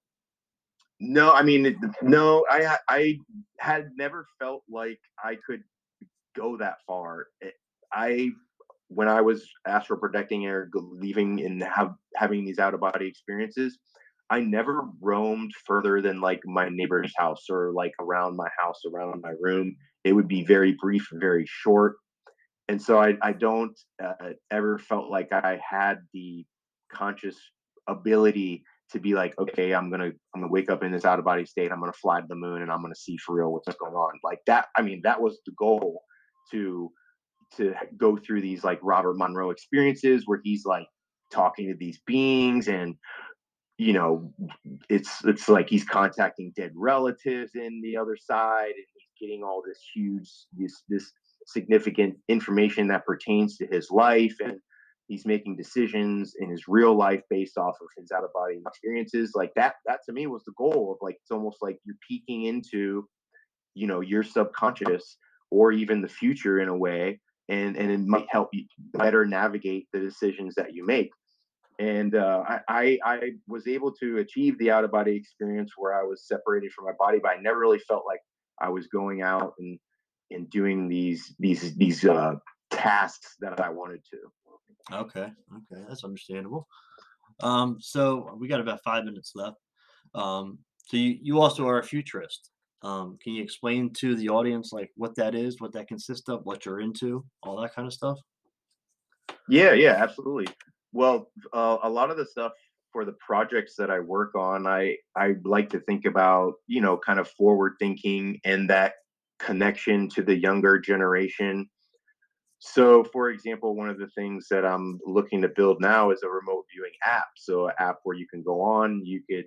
No, I mean, it, no, I ha- I had never felt like I could go that far. It, I when I was astral projecting or g- leaving and have having these out of body experiences, I never roamed further than like my neighbor's house or like around my house, around my room. It would be very brief, very short, and so I I don't uh, ever felt like I had the conscious ability to be like, okay, I'm gonna I'm gonna wake up in this out of body state. I'm gonna fly to the moon and I'm gonna see for real what's going on. Like that. I mean, that was the goal to to go through these like Robert Monroe experiences where he's like talking to these beings, and you know it's it's like he's contacting dead relatives in the other side, and he's getting all this huge this this significant information that pertains to his life, and he's making decisions in his real life based off of his out of body experiences. Like that that to me was the goal of like it's almost like you're peeking into you know your subconscious or even the future in a way, and and it might help you better navigate the decisions that you make. And uh, I, I I was able to achieve the out of body experience where I was separated from my body, but I never really felt like I was going out and and doing these these these uh, tasks that I wanted to. Okay, okay, that's understandable. Um, so we got about five minutes left. Um, so you, you also are a futurist. Um, can you explain to the audience like what that is, what that consists of, what you're into, all that kind of stuff? Yeah, yeah, absolutely. Well, uh, a lot of the stuff for the projects that I work on, I I like to think about, you know, kind of forward thinking and that connection to the younger generation. So, for example, one of the things that I'm looking to build now is a remote viewing app. So, an app where you can go on, you could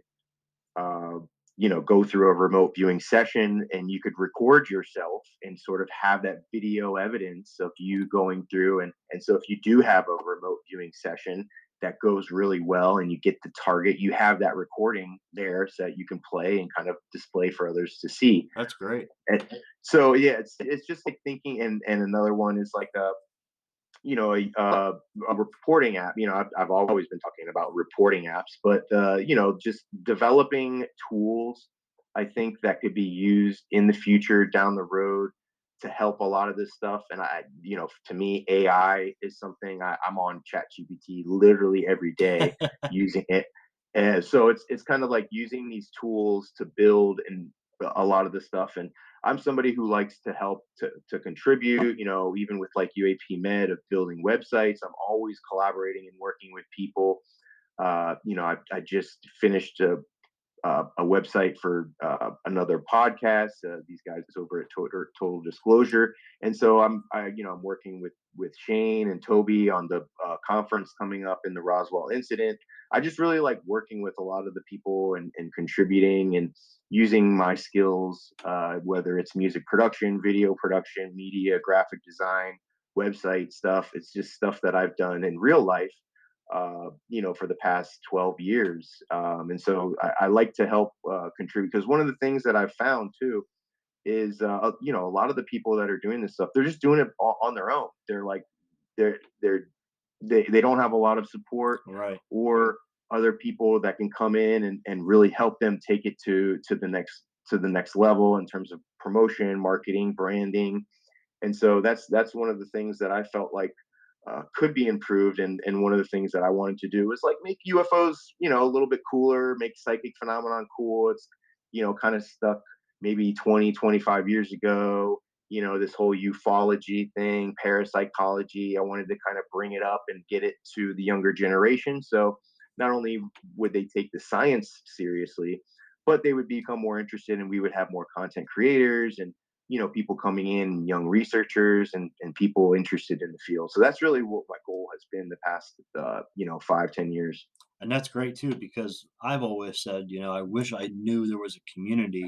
uh, you know, go through a remote viewing session and you could record yourself and sort of have that video evidence of you going through. And, and so if you do have a remote viewing session that goes really well and you get the target, you have that recording there so that you can play and kind of display for others to see. That's great. And so, yeah, it's, it's just like thinking. And, and another one is like a, you know, a, uh, a reporting app. You know, I've, I've always been talking about reporting apps, but uh, you know, just developing tools. I think that could be used in the future down the road to help a lot of this stuff. And I, you know, to me, A I is something I, I'm on ChatGPT literally every day using it. And so it's it's kind of like using these tools to build and a lot of the stuff. And I'm somebody who likes to help to, to contribute, you know, even with like U A P Med of building websites. I'm always collaborating and working with people. Uh, you know, I, I just finished a, uh, a website for uh, another podcast. Uh, these guys over at Total, Total Disclosure, and so I'm, I, you know, I'm working with with Shane and Toby on the uh, conference coming up in the Roswell incident. I just really like working with a lot of the people and, and contributing and using my skills, uh, whether it's music production, video production, media, graphic design, website stuff. It's just stuff that I've done in real life uh, you know, for the past twelve years. Um, and so I, I like to help uh, contribute because one of the things that I've found too is, uh, you know, a lot of the people that are doing this stuff, they're just doing it o- on their own. They're like, they're, they're, they, they don't have a lot of support Right. or other people that can come in and, and really help them take it to, to the next, to the next level in terms of promotion, marketing, branding. And so that's, that's one of the things that I felt like uh, could be improved. And and one of the things that I wanted to do is like make U F Os, you know, a little bit cooler, make psychic phenomenon cool. It's, you know, kind of stuck maybe twenty, twenty-five years ago, you know, this whole ufology thing, parapsychology. I wanted to kind of bring it up and get it to the younger generation. So not only would they take the science seriously, but they would become more interested and we would have more content creators and you know people coming in, young researchers and and people interested in the field. So that's really what my goal has been the past uh, you know five ten years. And that's great too, because I've always said, you know, I wish I knew there was a community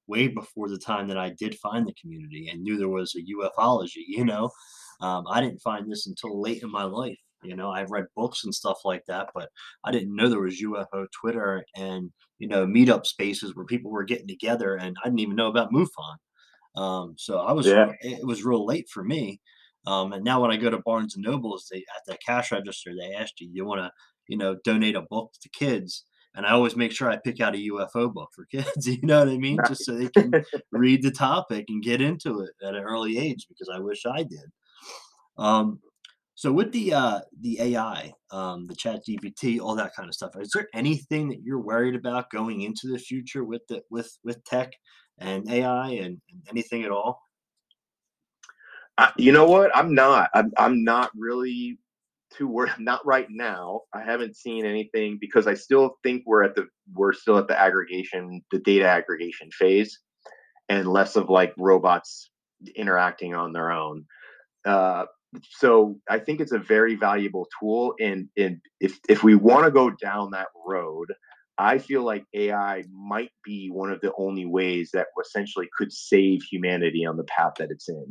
way before the time that I did find the community and knew there was a ufology. You know, um, I didn't find this until late in my life. You know, I've read books and stuff like that, but I didn't know there was U F O Twitter and, you know, meetup spaces where people were getting together, and I didn't even know about MUFON. Um, so I was Yeah. r- it was real late for me. Um, and now when I go to Barnes and Nobles, they at the cash register they ask you, you want to, you know, donate a book to kids, and I always make sure I pick out a U F O book for kids. You know what I mean? Just so they can read the topic and get into it at an early age, because I wish I did. Um, so with the uh, the A I, um, the Chat G P T, all that kind of stuff, is there anything that you're worried about going into the future with the with with tech and A I and, and anything at all? I, you know what? I'm not. I'm, I'm not really too worried. Not right now. I haven't seen anything because I still think we're at the we're still at the aggregation, the data aggregation phase, and less of like robots interacting on their own. Uh, so I think it's a very valuable tool, and and if if we want to go down that road, I feel like A I might be one of the only ways that essentially could save humanity on the path that it's in.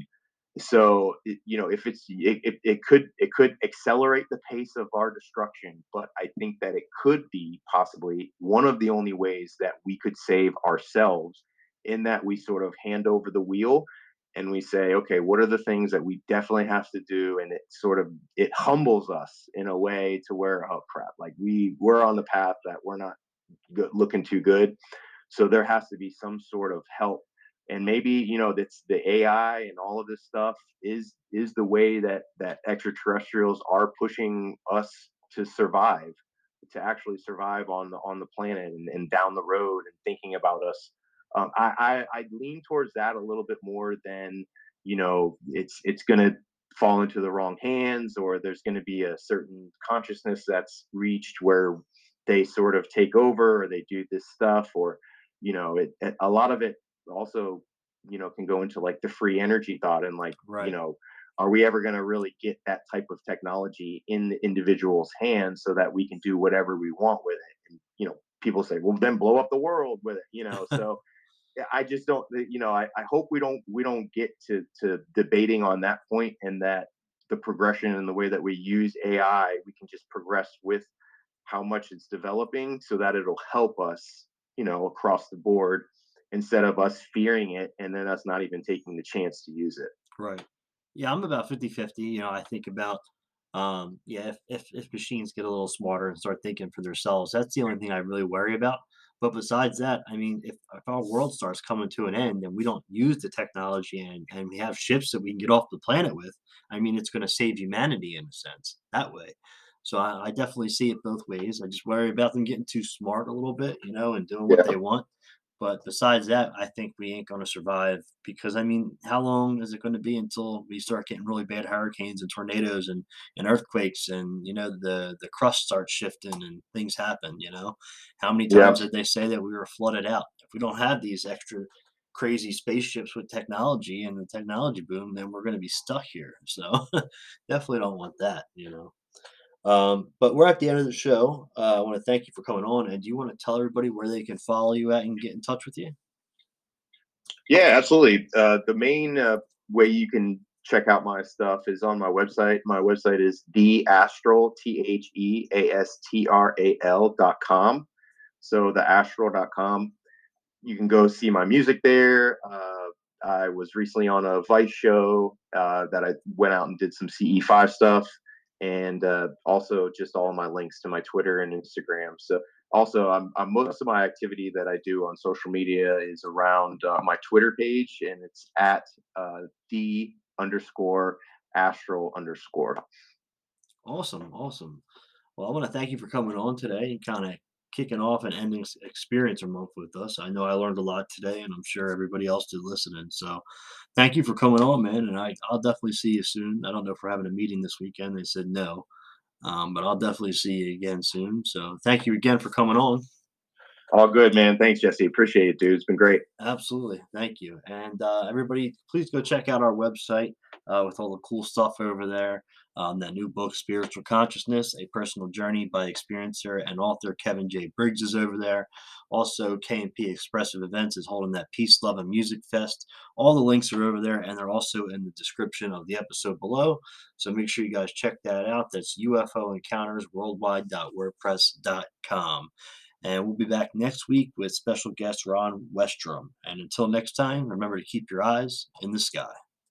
So it- you know, if it's it, it, it could it could accelerate the pace of our destruction, but I think that it could be possibly one of the only ways that we could save ourselves, in that we sort of hand over the wheel and we say, okay, what are the things that we definitely have to do? And it sort of it humbles us in a way to where, oh crap, like we we're on the path that we're not good, looking too good. So there has to be some sort of help. And maybe, you know, that's the A I and all of this stuff is is the way that that extraterrestrials are pushing us to survive, to actually survive on the on the planet, and, and down the road and thinking about us. Um, I, I I lean towards that a little bit more than, you know, it's it's gonna fall into the wrong hands, or there's going to be a certain consciousness that's reached where they sort of take over, or they do this stuff, or you know, it, it a lot of it also, you know, can go into like the free energy thought, and like, you Right. know, are we ever going to really get that type of technology in the individual's hands so that we can do whatever we want with it? And you know, people say, well, then blow up the world with it, you know. So yeah, I just don't, you know, I, I hope we don't we don't get to to debating on that point, and that the progression and the way that we use A I, we can just progress with how much it's developing so that it'll help us, you know, across the board, instead of us fearing it and then us not even taking the chance to use it. Right. Yeah, I'm about fifty-fifty. You know, I think about, um, yeah, if, if if machines get a little smarter and start thinking for themselves, that's the only thing I really worry about. But besides that, I mean, if, if our world starts coming to an end and we don't use the technology, and, and we have ships that we can get off the planet with, I mean, it's going to save humanity in a sense that way. So I, I definitely see it both ways. I just worry about them getting too smart a little bit, you know, and doing what Yeah. they want. But besides that, I think we ain't gonna survive, because I mean, how long is it gonna be until we start getting really bad hurricanes and tornadoes and, and earthquakes, and you know the the crust starts shifting and things happen, you know? How many Yeah. times did they say that we were flooded out? If we don't have these extra crazy spaceships with technology and the technology boom, then we're gonna be stuck here. So definitely don't want that, you know. Um, but we're at the end of the show. Uh, I want to thank you for coming on. And do you want to tell everybody where they can follow you at and get in touch with you? Yeah, absolutely. Uh, the main uh, way you can check out my stuff is on my website. My website is the astral, T H E A S T R A L dot com. So the astral dot com. You can go see my music there. Uh, I was recently on a Vice show uh, that I went out and did some C E five stuff, and uh, also just all my links to my Twitter and Instagram. So also, I'm, I'm most of my activity that I do on social media is around uh, my Twitter page, and it's at uh, the underscore astral underscore. Awesome. Awesome. Well, I want to thank you for coming on today and kind of kicking off an ending s- experience a month with us. I know I learned a lot today, and I'm sure everybody else did listening. So thank you for coming on, man. And I, I'll definitely see you soon. I don't know if we're having a meeting this weekend. They said no, um, but I'll definitely see you again soon. So thank you again for coming on. All good, man. Thanks, Jesse. Appreciate it, dude. It's been great. Absolutely. Thank you. And uh, everybody, please go check out our website uh, with all the cool stuff over there. Um, that new book, Spiritual Consciousness, A Personal Journey by experiencer and author Kevin J. Briggs is over there. Also, K and P Expressive Events is holding that Peace, Love, and Music Fest. All the links are over there, and they're also in the description of the episode below. So make sure you guys check that out. That's U F O Encounters Worldwide dot wordpress dot com. And we'll be back next week with special guest Ron Westrum. And until next time, remember to keep your eyes in the sky.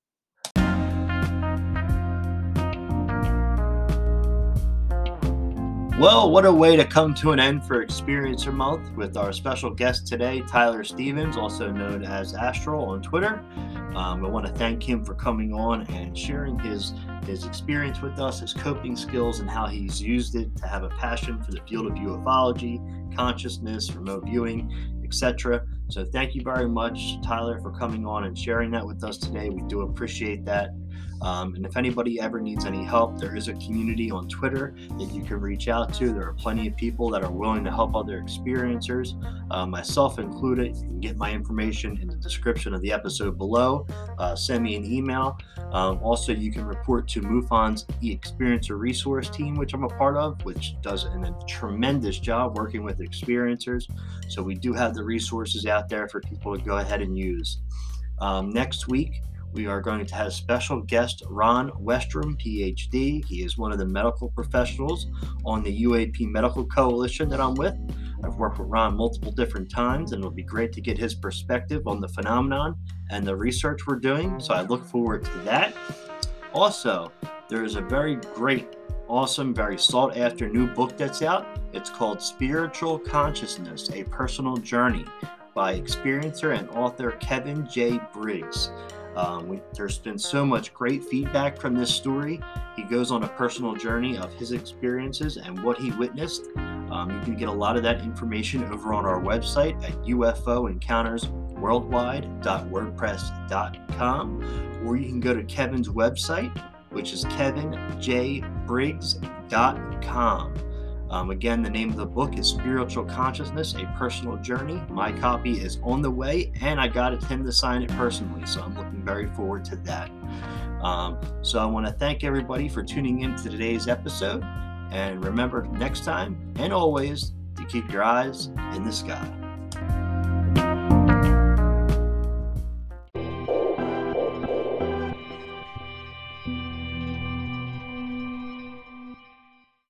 Well, what a way to come to an end for Experiencer Month with our special guest today, Tyler Stevens, also known as Astral on Twitter. Um, I want to thank him for coming on and sharing his, his experience with us, his coping skills, and how he's used it to have a passion for the field of ufology, consciousness, remote viewing, et cetera. So thank you very much, Tyler, for coming on and sharing that with us today. We do appreciate that. Um, and if anybody ever needs any help, there is a community on Twitter that you can reach out to. There are plenty of people that are willing to help other experiencers, uh, myself included. You can get my information in the description of the episode below. Uh, send me an email. Um, also, you can report to MUFON's Experiencer Resource Team, which I'm a part of, which does a tremendous job working with experiencers. So we do have the resources out there for people to go ahead and use. Um, next week, we are going to have special guest Ron Westrum, P H D. He is one of the medical professionals on the U A P Medical Coalition that I'm with. I've worked with Ron multiple different times, and it'll be great to get his perspective on the phenomenon and the research we're doing. So I look forward to that. Also, there is a very great, awesome, very sought-after new book that's out. It's called Spiritual Consciousness, A Personal Journey by experiencer and author Kevin J. Briggs. Um, we, there's been so much great feedback from this story. He goes on a personal journey of his experiences and what he witnessed. Um, you can get a lot of that information over on our website at U F O Encounters Worldwide dot wordpress dot com, or you can go to Kevin's website, which is Kevin J Briggs dot com. Um, again, the name of the book is Spiritual Consciousness, A Personal Journey. My copy is on the way, and I got him to sign it personally, so I'm looking very forward to that. Um, so I want to thank everybody for tuning in to today's episode, and remember next time, and always, to keep your eyes in the sky.